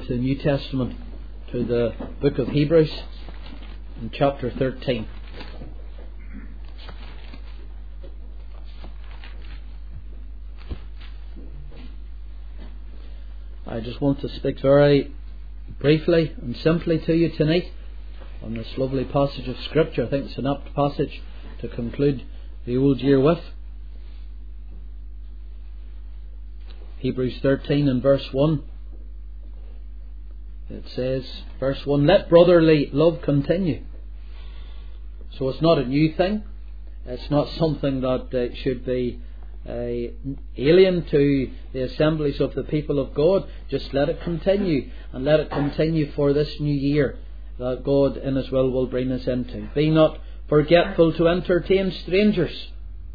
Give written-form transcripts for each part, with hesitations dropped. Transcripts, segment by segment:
to the New Testament, to the book of Hebrews, in chapter 13. I just want to speak very briefly and simply to you tonight on this lovely passage of Scripture. I think it's an apt passage to conclude the old year with. Hebrews 13 and verse 1. It says, verse 1, let brotherly love continue. So it's not a new thing. It's not something that should be alien to the assemblies of the people of God. Just let it continue, and let it continue for this new year that God in His will bring us into. Be not forgetful to entertain strangers.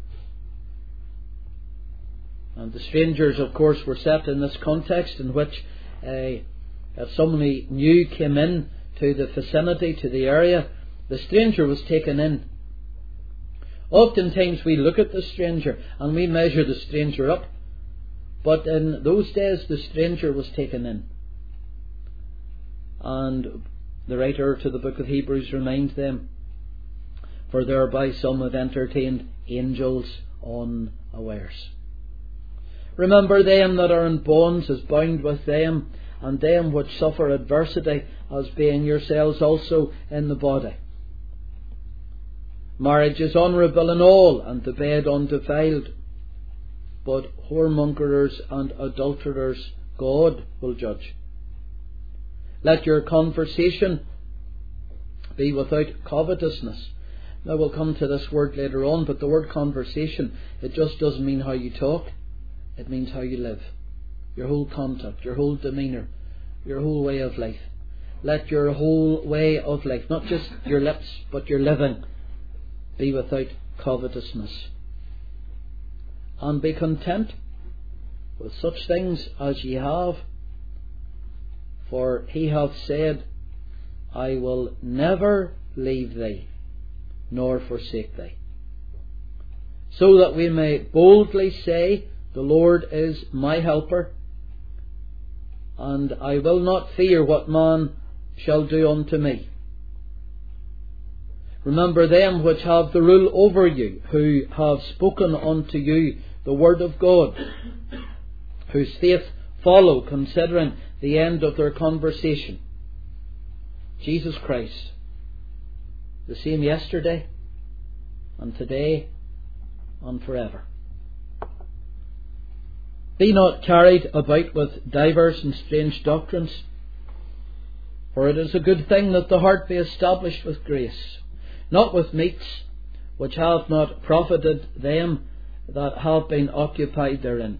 And the strangers, of course, were set in this context in which if somebody new came in to the vicinity, to the area, the stranger was taken in. Oftentimes we look at the stranger and we measure the stranger up. But in those days the stranger was taken in. And the writer to the book of Hebrews reminds them, for thereby some have entertained angels unawares. Remember them that are in bonds as bound with them, and them which suffer adversity as being yourselves also in the body. Marriage is honourable in all, and the bed undefiled. But whoremongers and adulterers God will judge. Let your conversation be without covetousness. Now we'll come to this word later on, but the word conversation, it just doesn't mean how you talk. It means how you live. Your whole conduct, your whole demeanour, your whole way of life. Let your whole way of life, not just your lips, but your living, be without covetousness. And be content with such things as ye have. For He hath said, I will never leave thee, nor forsake thee. So that we may boldly say, the Lord is my helper, and I will not fear what man shall do unto me. Remember them which have the rule over you, who have spoken unto you the word of God, whose faith follow, considering the end of their conversation. Jesus Christ, the same yesterday and today and forever. Be not carried about with divers and strange doctrines, for it is a good thing that the heart be established with grace, not with meats which have not profited them that have been occupied therein.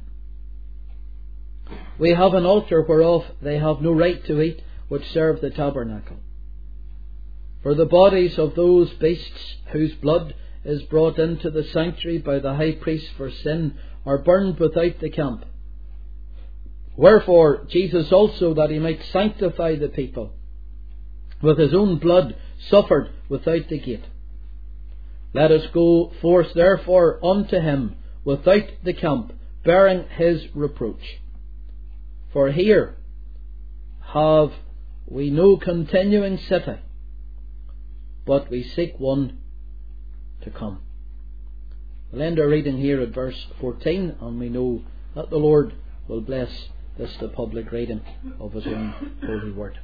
We have an altar whereof they have no right to eat which serve the tabernacle. For the bodies of those beasts whose blood is brought into the sanctuary by the high priest for sin are burned without the camp. Wherefore Jesus also, that He might sanctify the people, with His own blood suffered without the gate. Let us go forth therefore unto Him without the camp, bearing His reproach. For here have we no continuing city, but we seek one to come. We'll end our reading here at verse 14, and we know that the Lord will bless this the public reading of His own holy word.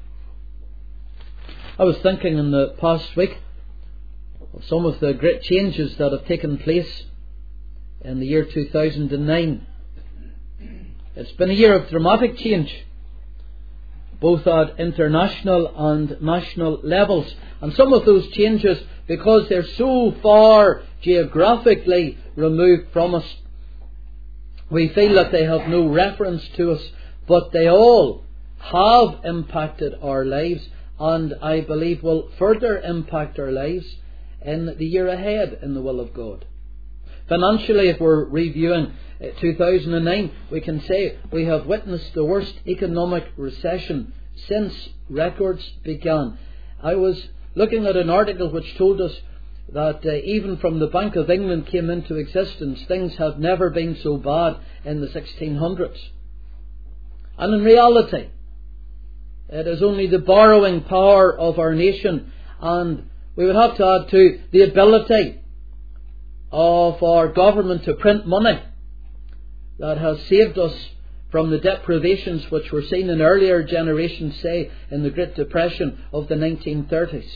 I was thinking in the past week of some of the great changes that have taken place in the year 2009. It's been a year of dramatic change, both at international and national levels. And some of those changes, because they're so far geographically removed from us, we feel that they have no reference to us, but they all have impacted our lives, and I believe will further impact our lives in the year ahead in the will of God. Financially, if we're reviewing 2009, we can say we have witnessed the worst economic recession since records began. I was looking at an article which told us that even from the Bank of England came into existence, things have never been so bad in the 1600s. And in reality, It is only the borrowing power of our nation, and we would have to add to the ability of our government to print money, that has saved us from the deprivations which were seen in earlier generations, say in the Great Depression of the 1930s.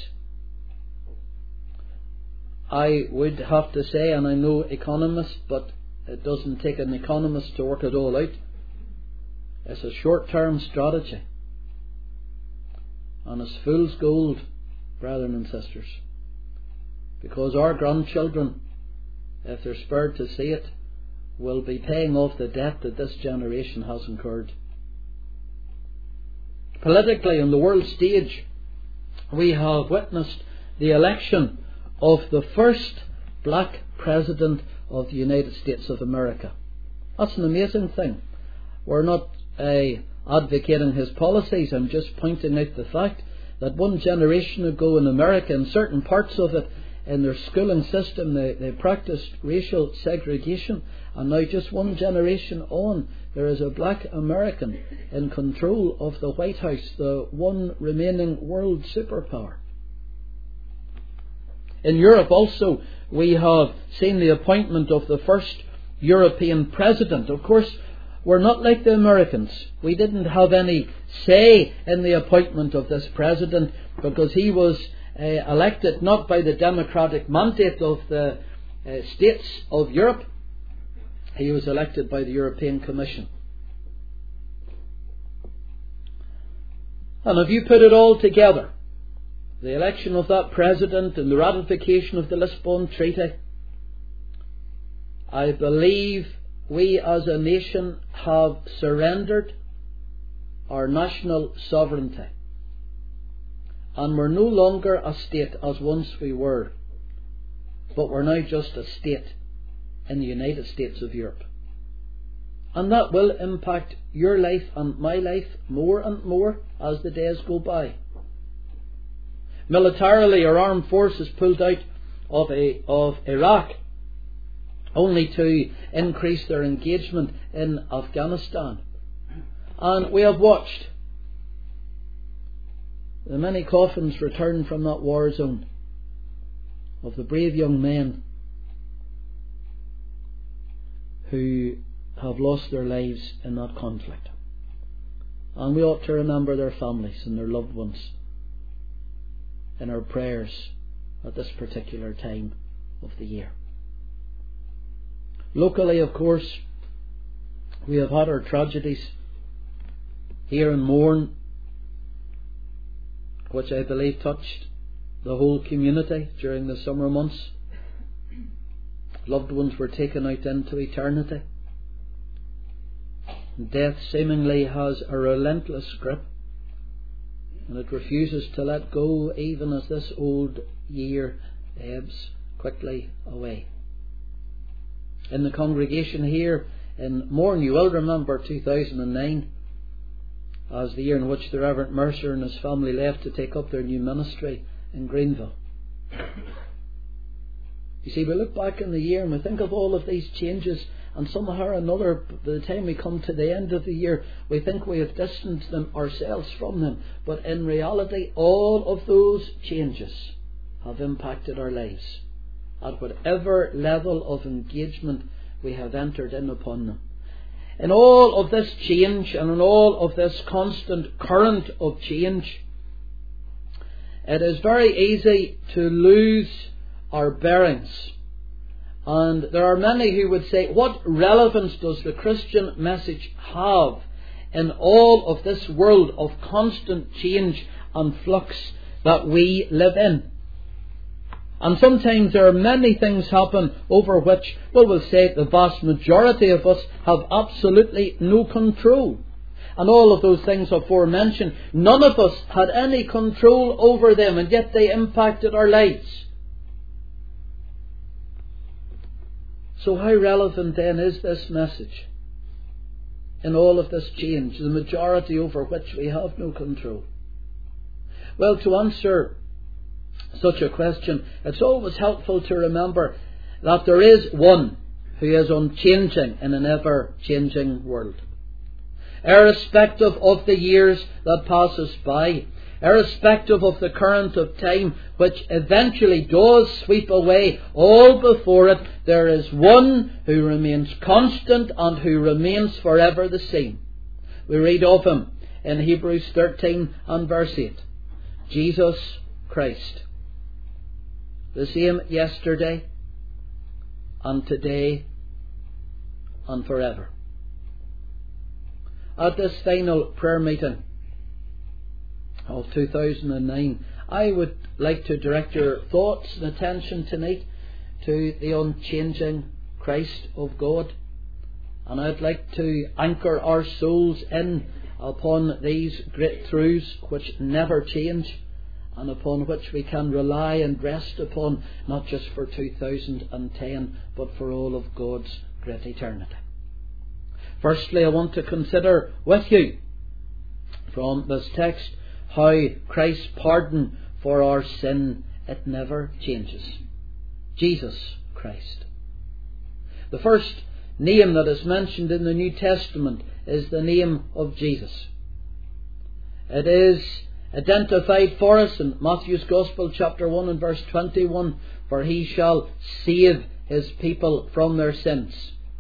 I would have to say, and I'm no economist, but it doesn't take an economist to work it all out, it's a short-term strategy. And it's fool's gold, brethren and sisters. Because our grandchildren, if they're spared to see it, will be paying off the debt that this generation has incurred. Politically, on the world stage, we have witnessed the election of the first black president of the United States of America. That's an amazing thing. We're not advocating his policies. I'm just pointing out the fact that one generation ago in America, in certain parts of it, in their schooling system, they practiced racial segregation, and now just one generation on, there is a black American in control of the White House, the one remaining world superpower. In Europe also, we have seen the appointment of the first European president. Of course, we're not like the Americans. We didn't have any say in the appointment of this president, because he was elected not by the democratic mandate of the states of Europe. He was elected by the European Commission. And if you put it all together, the election of that president and the ratification of the Lisbon Treaty, I believe we as a nation have surrendered our national sovereignty. And we're no longer a state as once we were, but we're now just a state in the United States of Europe. And that will impact your life and my life more and more as the days go by. Militarily, our armed forces pulled out of Iraq only to increase their engagement in Afghanistan. And we have watched the many coffins return from that war zone of the brave young men who have lost their lives in that conflict. And we ought to remember their families and their loved ones in our prayers at this particular time of the year. Locally, of course, we have had our tragedies here in Mourne, which I believe touched the whole community during the summer months. Loved ones were taken out into eternity. Death seemingly has a relentless grip, and it refuses to let go, even as this old year ebbs quickly away. In the congregation here in Mourne, you will remember 2009 as the year in which the Reverend Mercer and his family left to take up their new ministry in Greenville. You see, we look back in the year and we think of all of these changes, and somehow or another, by the time we come to the end of the year, we think we have distanced them ourselves from them. But in reality, all of those changes have impacted our lives at whatever level of engagement we have entered in upon them. In all of this change and in all of this constant current of change, it is very easy to lose our bearings. And there are many who would say, what relevance does the Christian message have in all of this world of constant change and flux that we live in? And sometimes there are many things happen over which, well, we'll say the vast majority of us have absolutely no control. And all of those things aforementioned, none of us had any control over them, and yet they impacted our lives. So how relevant then is this message in all of this change, the majority over which we have no control? Well, to answer such a question, it's always helpful to remember that there is one who is unchanging in an ever-changing world. irrespective of the years that passes by, irrespective of the current of time, which eventually does sweep away all before it, there is one who remains constant and who remains forever the same. We read of him in Hebrews 13 and verse 8. Jesus Christ, the same yesterday and today and forever. At this final prayer meeting of 2009, I would like to direct your thoughts and attention tonight to the unchanging Christ of God. And I'd like to anchor our souls in upon these great truths which never change, and upon which we can rely and rest upon, not just for 2010, but for all of God's great eternity. Firstly, I want to consider with you from this text how Christ's pardon for our sin, it never changes. Jesus Christ. The first name that is mentioned in the New Testament is the name of Jesus. It is identified for us in Matthew's Gospel chapter 1 and verse 21, for he shall save his people from their sins.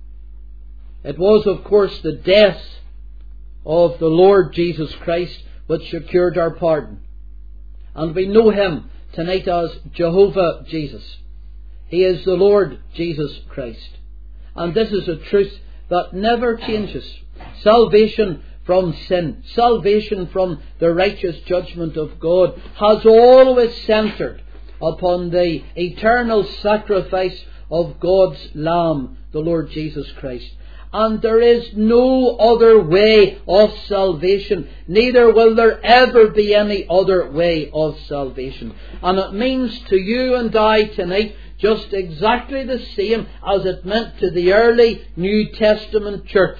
It was, of course, the death of the Lord Jesus Christ which secured our pardon. And we know him tonight as Jehovah Jesus. He is the Lord Jesus Christ. And this is a truth that never changes. Salvation from sin, salvation from the righteous judgment of God, has always centred upon the eternal sacrifice of God's Lamb, the Lord Jesus Christ. And there is no other way of salvation, neither will there ever be any other way of salvation. And it means to you and I tonight just exactly the same as it meant to the early New Testament church.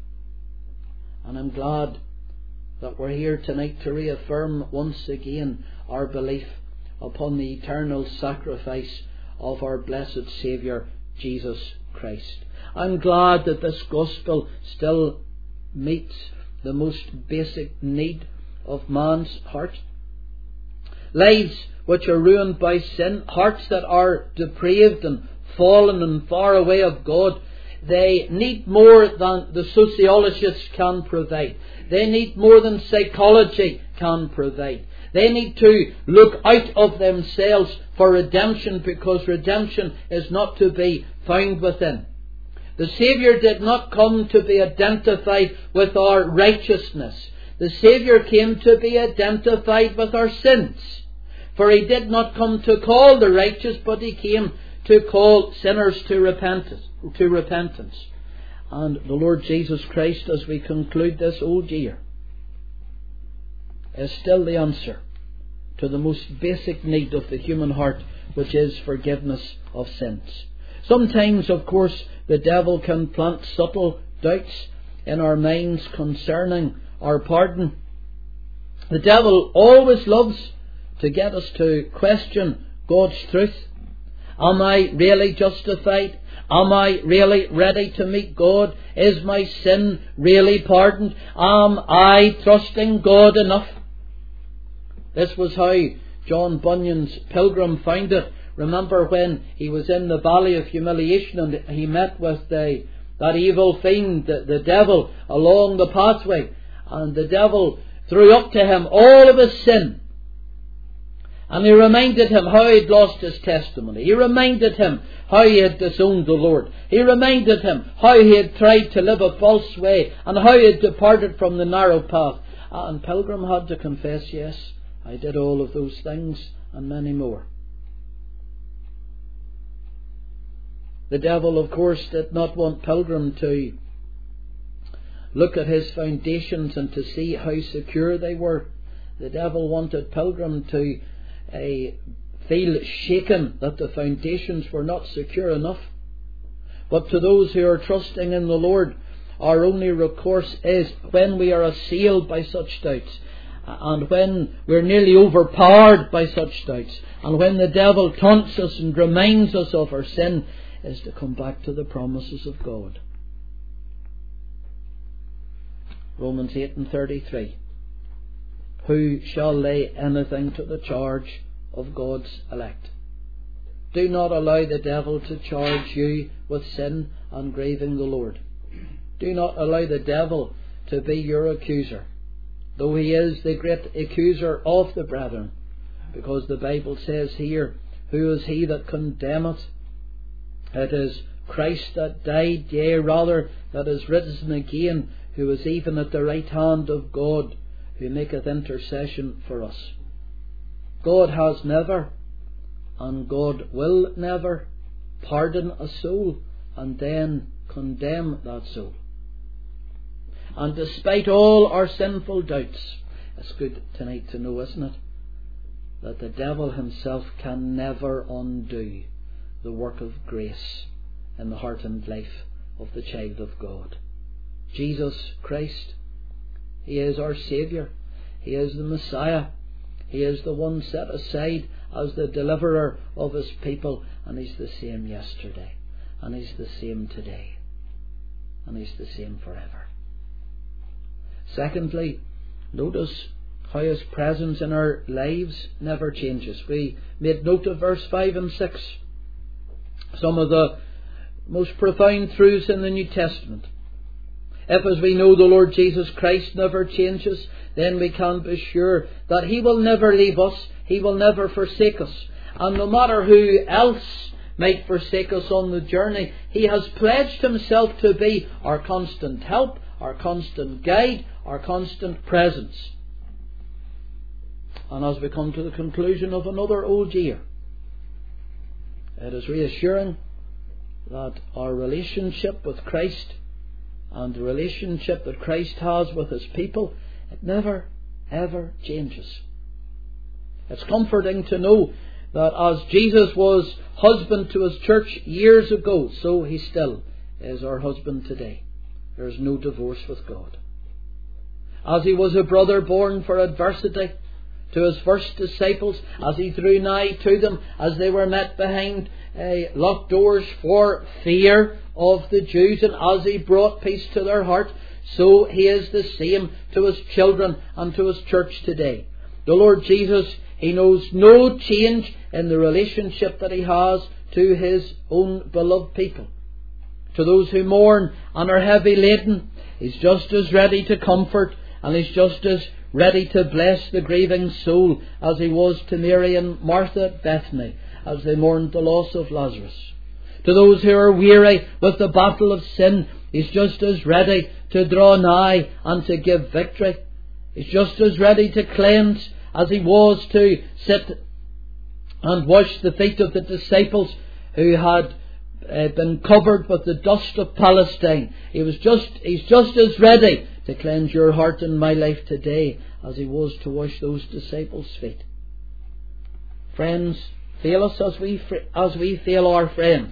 And I'm glad that we're here tonight to reaffirm once again our belief upon the eternal sacrifice of our blessed Saviour, Jesus Christ. I'm glad that this gospel still meets the most basic need of man's heart. Lives which are ruined by sin, hearts that are depraved and fallen and far away of God, they need more than the sociologists can provide. They need more than psychology can provide. They need to look out of themselves for redemption, because redemption is not to be found within. The Saviour did not come to be identified with our righteousness. The Saviour came to be identified with our sins. For he did not come to call the righteous, but he came to call sinners to repentance. And the Lord Jesus Christ, as we conclude this old year, is still the answer to the most basic need of the human heart, which is forgiveness of sins. Sometimes, of course, the devil can plant subtle doubts in our minds concerning our pardon. The devil always loves to get us to question God's truth. Am I really justified? Am I really ready to meet God? Is my sin really pardoned? Am I trusting God enough? This was how John Bunyan's pilgrim found it. Remember when he was in the Valley of Humiliation and he met with that evil fiend, the devil, along the pathway. And the devil threw up to him all of his sin. And he reminded him how he had lost his testimony. He reminded him how he had disowned the Lord. He reminded him how he had tried to live a false way and how he had departed from the narrow path. And Pilgrim had to confess, yes, I did all of those things and many more. The devil, of course, did not want Pilgrim to look at his foundations and to see how secure they were. The devil wanted Pilgrim to feel shaken that the foundations were not secure enough. But to those who are trusting in the Lord, our only recourse is when we are assailed by such doubts, and when we're nearly overpowered by such doubts, and when the devil taunts us and reminds us of our sin, is to come back to the promises of God. Romans 8:33. Who shall lay anything to the charge of God's elect? Do not allow the devil to charge you with sin and grieving the Lord. Do not allow the devil to be your accuser, though he is the great accuser of the brethren, because the Bible says here, who is he that condemneth? It is Christ that died, yea, rather, that is risen again, who is even at the right hand of God, who maketh intercession for us. God has never, and God will never, pardon a soul and then condemn that soul. And despite all our sinful doubts, it's good tonight to know, isn't it, that the devil himself can never undo the work of grace in the heart and life of the child of God. Jesus Christ, He is our Saviour. He is the Messiah. He is the one set aside as the deliverer of His people, and He's the same yesterday, and He's the same today, and He's the same forever. Secondly, notice how His presence in our lives never changes. We made note of verse 5 and 6. Some of the most profound truths in the New Testament. If, as we know, the Lord Jesus Christ never changes, then we can be sure that He will never leave us. He will never forsake us. And no matter who else might forsake us on the journey, He has pledged Himself to be our constant help, our constant guide, our constant presence. And as we come to the conclusion of another old year, it is reassuring that our relationship with Christ and the relationship that Christ has with His people, it never, ever changes. It's comforting to know that as Jesus was husband to His church years ago, so He still is our husband today. There is no divorce with God. As He was a brother born for adversity to His first disciples, as He drew nigh to them, as they were met behind locked doors for fear of the Jews, and as He brought peace to their heart, so He is the same to His children and to His church today. The Lord Jesus, He knows no change in the relationship that He has to His own beloved people. To those who mourn and are heavy laden, He's just as ready to comfort, and He's just as ready to bless the grieving soul as He was to Mary and Martha at Bethany as they mourned the loss of Lazarus. To those who are weary with the battle of sin, He's just as ready to draw nigh and to give victory. He's just as ready to cleanse as He was to sit and wash the feet of the disciples who had been covered with the dust of Palestine. He's just as ready to cleanse your heart and my life today as He was to wash those disciples' feet. Friends fail us as we fail our friends.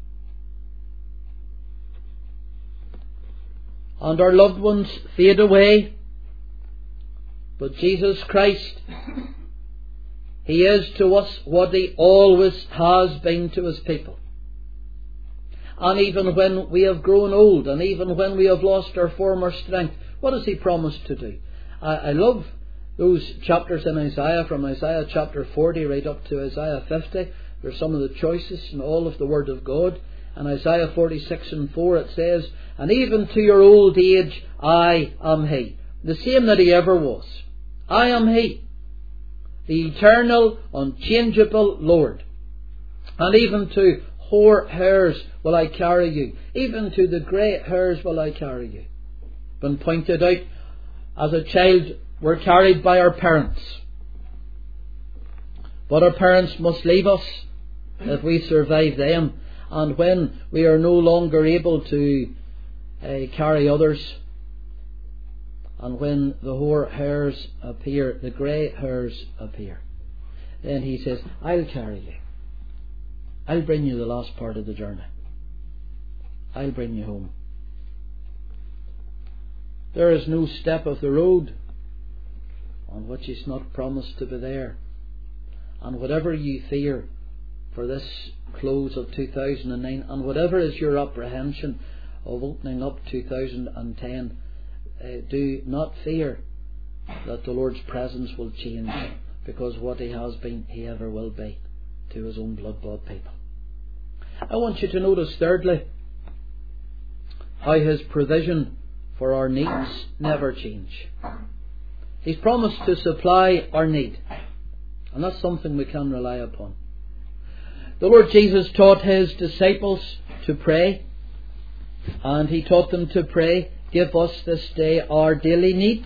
And our loved ones fade away. But Jesus Christ, He is to us what He always has been to His people. And even when we have grown old, and even when we have lost our former strength, what has He promised to do? I love those chapters in Isaiah, from Isaiah chapter 40 right up to Isaiah 50. They're some of the choicest in all of the Word of God. In Isaiah 46 and 4 it says, "And even to your old age I am He." The same that He ever was. I am He, the eternal, unchangeable Lord. And even to hoar hairs will I carry you. Even to the grey hairs will I carry you. Been pointed out, as a child we're carried by our parents. But our parents must leave us if we survive them. And when we are no longer able to carry others, and when the hoar hairs appear, the grey hairs appear, then He says, I'll carry you. I'll bring you the last part of the journey. I'll bring you home. There is no step of the road on which He's not promised to be there. And whatever you fear for this close of 2009, and whatever is your apprehension of opening up 2010, do not fear that the Lord's presence will change, because what He has been, He ever will be to His own blood-bought people. I want you to notice, thirdly, how His provision for our needs never change. He's promised to supply our need, and that's something we can rely upon. The Lord Jesus taught His disciples to pray, and He taught them to pray, "Give us this day our daily needs."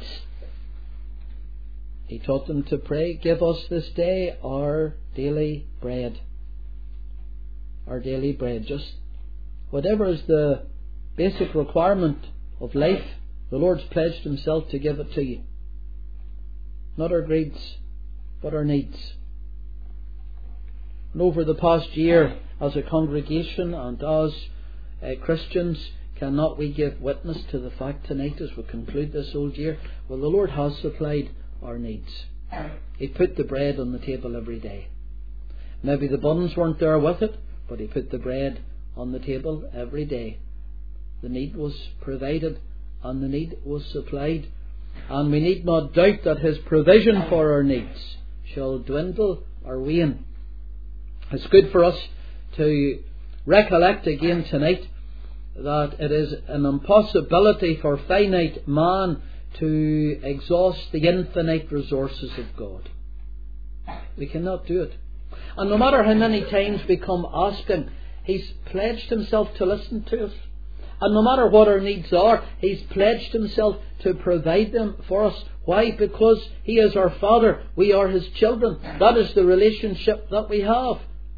He taught them to pray, "Give us this day our daily bread." Our daily bread. Just whatever is the basic requirement of life, the Lord's pledged Himself to give it to you. Not our greeds, but our needs. And over the past year, as a congregation and as Christians, cannot we give witness to the fact tonight as we conclude this old year? Well, the Lord has supplied our needs. He put the bread on the table every day. Maybe the buns weren't there with it, but He put the bread on the table every day. The need was provided and the need was supplied. And we need not doubt that His provision for our needs shall dwindle or wane. It's good for us to recollect again tonight that it is an impossibility for finite man to exhaust the infinite resources of God. We cannot do it. And no matter how many times we come asking, He's pledged Himself to listen to us. And no matter what our needs are, He's pledged Himself to provide them for us. Why? Because He is our Father. We are His children. That is the relationship that we have.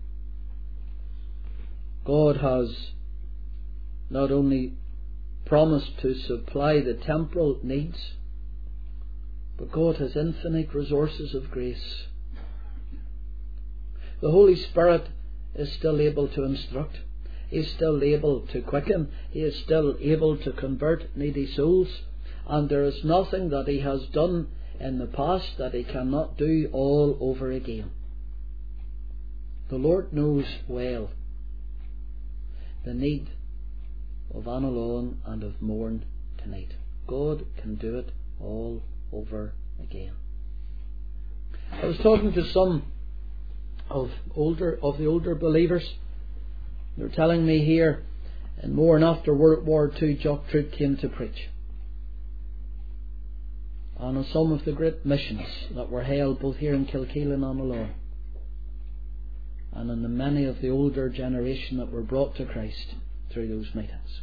God has not only promised to supply the temporal needs, but God has infinite resources of grace. The Holy Spirit is still able to instruct. He is still able to quicken. He is still able to convert needy souls. And there is nothing that He has done in the past that He cannot do all over again. The Lord knows well the need of Anna Long and of Mourne tonight. God can do it all over again. I was talking to some of the older believers. They were telling me here in Mourne after World War II, Jock Trout came to preach. And on some of the great missions that were held both here in Kilkeel and on Alone, and in the many of the older generation that were brought to Christ through those meetings.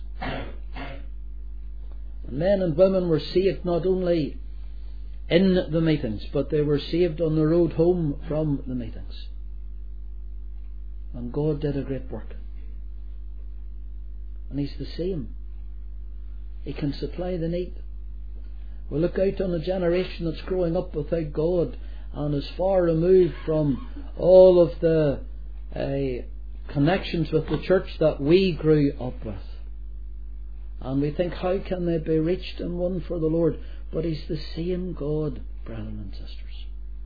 And men and women were saved not only in the meetings, but they were saved on the road home from the meetings. And God did a great work. And He's the same. He can supply the need. We look out on a generation that's growing up without God and is far removed from all of the connections with the church that we grew up with. And we think, how can they be reached and won for the Lord? But He's the same God, brethren and sisters.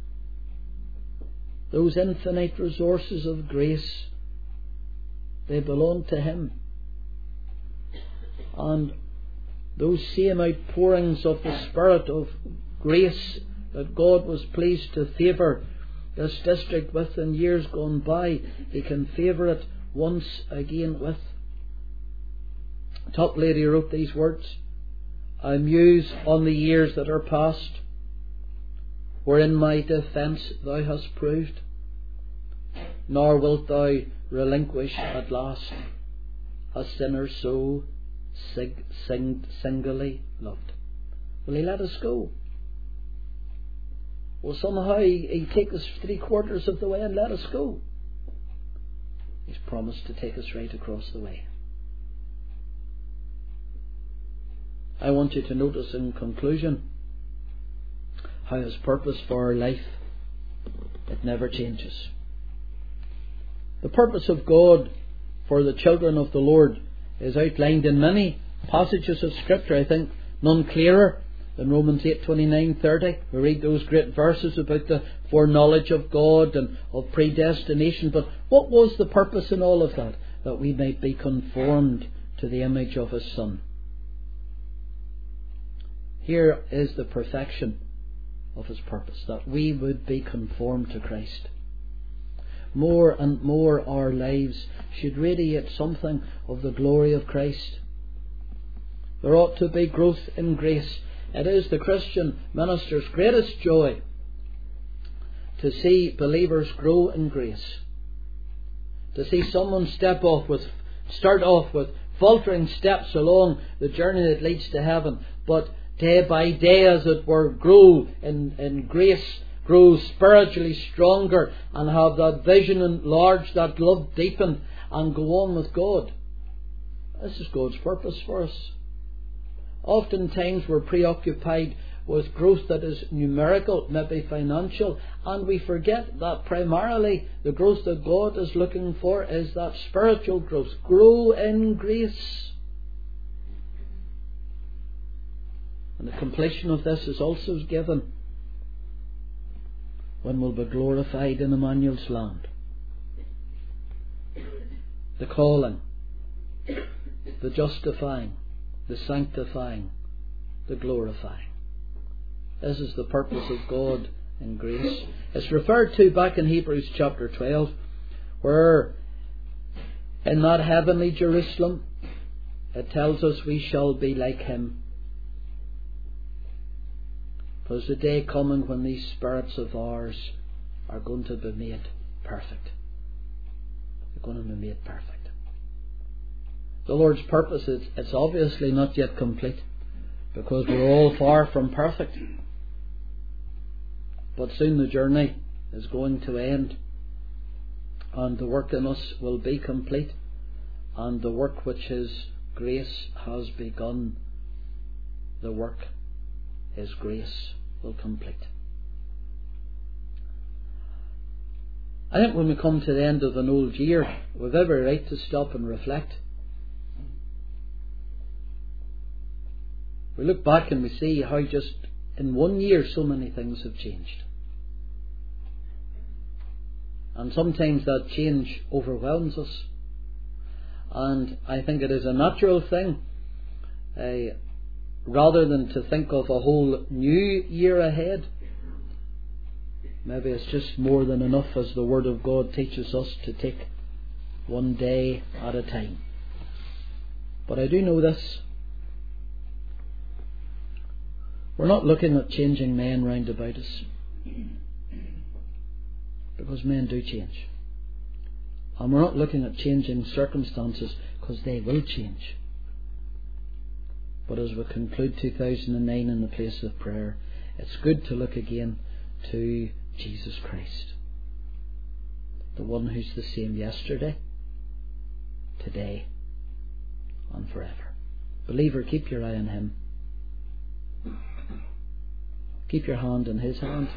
Those infinite resources of grace, they belong to Him. And those same outpourings of the Spirit of grace that God was pleased to favour this district with in years gone by, He can favour it once again with. Toplady wrote these words: I muse on the years that are past, wherein my defence Thou hast proved, nor wilt Thou relinquish at last a sinner so singly loved. Will He let us go? Will somehow He take us 3/4 of the way and let us go? He's promised to take us right across the way. I want you to notice in conclusion how His purpose for our life, it never changes. The purpose of God for the children of the Lord is outlined in many passages of Scripture. I think none clearer than Romans 8:29-30. We read those great verses about the foreknowledge of God and of predestination. But what was the purpose in all of that? That we might be conformed to the image of His Son. Here is the perfection of His purpose, that we would be conformed to Christ. More and more our lives should radiate something of the glory of Christ. There ought to be growth in grace. It is the Christian minister's greatest joy to see believers grow in grace. To see someone start off with faltering steps along the journey that leads to heaven, but day by day, as it were, grow in grace, grow spiritually stronger, and have that vision enlarged, that love deepened, and go on with God. This is God's purpose for us. Oftentimes we're preoccupied with growth that is numerical, maybe financial, and we forget that primarily the growth that God is looking for is that spiritual growth. Grow in grace. And the completion of this is also given when we'll be glorified in Emmanuel's land. The calling, the justifying, the sanctifying, the glorifying. This is the purpose of God in grace. It's referred to back in Hebrews chapter 12, where in that heavenly Jerusalem it tells us we shall be like Him. There's a day coming when these spirits of ours are going to be made perfect. They're going to be made perfect. The Lord's purpose, it's obviously not yet complete, because we're all far from perfect. But soon the journey is going to end, and the work in us will be complete, and the work which His grace has begun, the work His grace will complete. I think when we come to the end of an old year, we've every right to stop and reflect. We look back and we see how just in 1 year so many things have changed. And sometimes that change overwhelms us. And I think it is a natural thing, rather than to think of a whole new year ahead. Maybe it's just more than enough, as the Word of God teaches us, to take one day at a time. But I do know this. We're not looking at changing men round about us, because men do change. And we're not looking at changing circumstances, because they will change. But as we conclude 2009 in the place of prayer, it's good to look again to Jesus Christ, the one who's the same yesterday, today, and forever. Believer, keep your eye on Him. Keep your hand in His hand.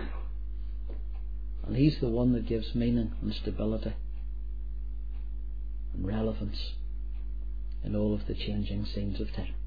And He's the one that gives meaning and stability and relevance in all of the changing scenes of time.